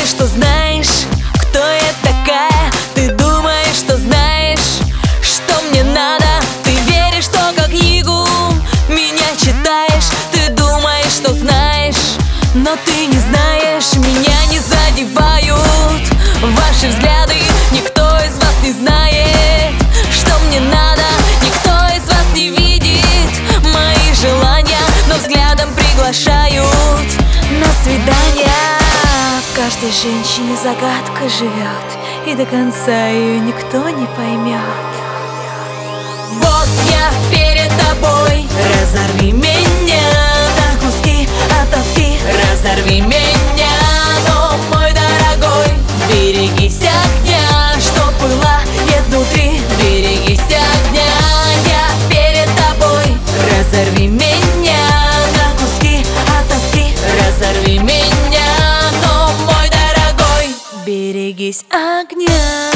думаешь, что знаешь, кто я такая? Ты думаешь, что знаешь, что мне надо? Ты веришь, что как книгу меня читаешь. Ты думаешь, что знаешь, но ты не знаешь. Меня не задевают ваши взгляды. Никто из вас не знает, что мне надо. Никто из вас не видит мои желания, но взглядом приглашают на свидание. В каждой женщине загадка живет, и до конца ее никто не поймет. Вот я перед тобой, разорви меня на куски от тоски. Разорви меня, но, мой дорогой, берегись огня, что пылает внутри. Берегись огня, я перед тобой. Разорви меня на куски от тоски. Разорви меня, но, мой дорогой, берегись огня.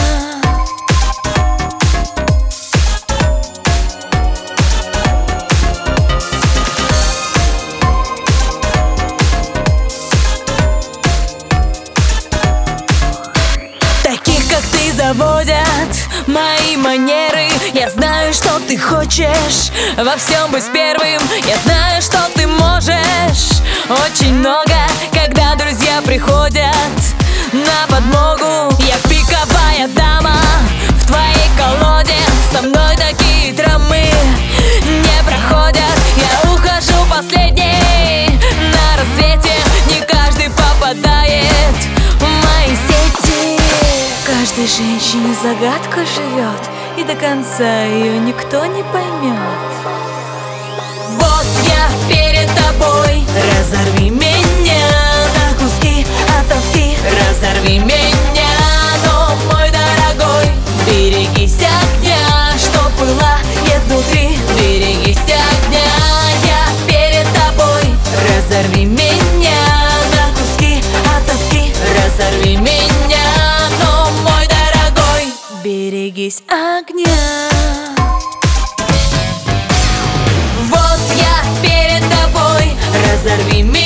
Заводят мои манеры. Я знаю, что ты хочешь во всем быть первым. Я знаю, что ты можешь очень много, когда друзья приходят на подмогу. Я пиковая дама в твоей колоде. Со мной такие драмы не проходят. Я ухожу последней на рассвете. Не каждый попадает в мои сети. В каждой женщине загадка живет, и до конца ее никто не поймет. Вот я перед тобой, разорви меня на куски от тоски. Разорви меня, но, мой дорогой, берегись огня, что пылает внутри. Берегись огня, я перед тобой. Разорви меня на куски от тоски. Разорви меня, но, мой дорогой, берегись огня. Вот я перед тобой, разорви меня.